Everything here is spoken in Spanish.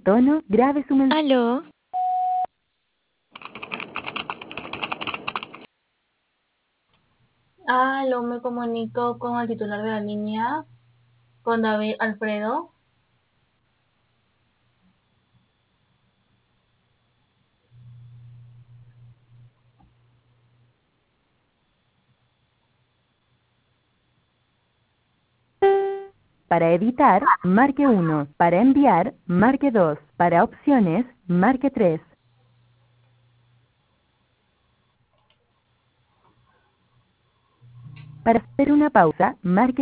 tono, grabe su mensaje. Aló, Aló, me comunico con el titular de la línea, con David Alfredo. Para editar, marque 1. Para enviar, marque 2. Para opciones, marque 3. Para hacer una pausa, marque